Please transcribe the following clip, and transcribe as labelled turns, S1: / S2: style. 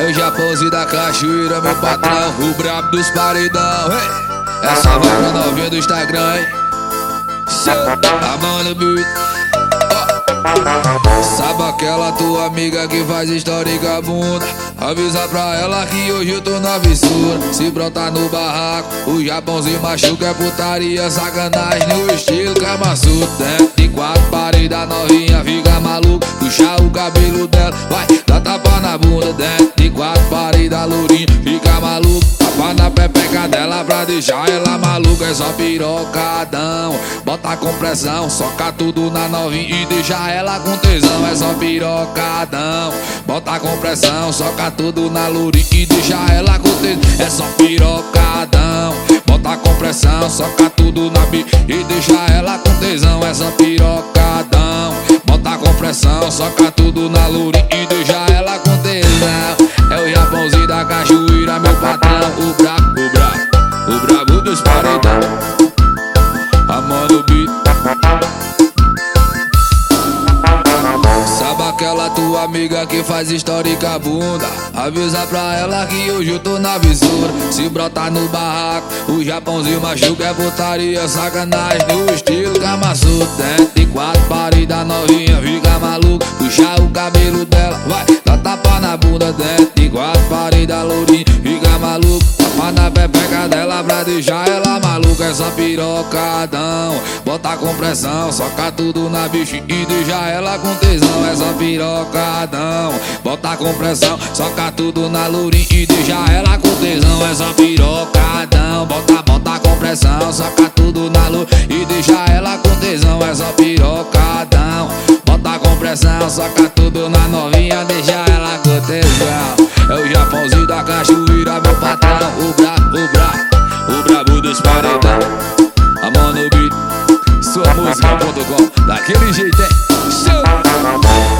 S1: É o Japãozinho da cachoeira, meu patrão, o brabo dos paredão, hey. Essa vai pra novinha do Instagram, hein? A mão no beat. Sabe aquela tua amiga que faz história com a bunda? Avisa pra ela que hoje eu tô na vissura. Se brotar no barraco, o Japãozinho machuca, é putaria, sacanagem no estilo Kama Sutra. Dentro de quatro paredes, a novinha fica maluca. Puxa o cabelo dela, vai, dá tapa na bunda. Dentro de quatro paredes, a lourinha fica maluca. Tapa na pepeca dela pra deixar ela maluca. É só pirocadão, bota com pressão, soca tudo na novinha e deixa ela com tesão. É só pirocadão, bota com pressão, soca tudo na lourinha e deixa ela com tesão. É só pirocadão, bota com pressão, soca tudo na bicha e deixa ela com tesão. É só pirocadão, bota com pressão, soca tudo na lourinha e deixa ela com tesão. É o Japãozinho da cachoeira, meu patrão, o brabo dos paredão. A mão no beat. Sabe aquela tua amiga que faz história com a bunda? Avisa pra ela que hoje eu tô na visura. Se brotar no barraco, o Japãozinho machuca, é putaria, sacanagem no estilo Kama Sutra. Dentro de quatro paredes, a novinha fica maluca. Puxa o cabelo dela, vai, dá tapa na bunda. Dentro de quatro paredes, a lourinha fica maluca. Tapa na pepeca dela pra deixar ela maluca. É só pirocadão, bota com pressão, soca tudo na bicha e deixa ela com tesão. É só pirocadão, bota com pressão, soca tudo na lourinha e deixa ela com tesão. É só pirocadão, bota com pressão, soca tudo na lourinha e deixa ela com tesão. É só pirocadão, bota com pressão, soca tudo na novinha, deixa ela com tesão. É o Japãozinho da cachoeira, meu patrão, o brabo dos paredão. A mão no beat, suamusica.com, daquele jeito, hein? Show!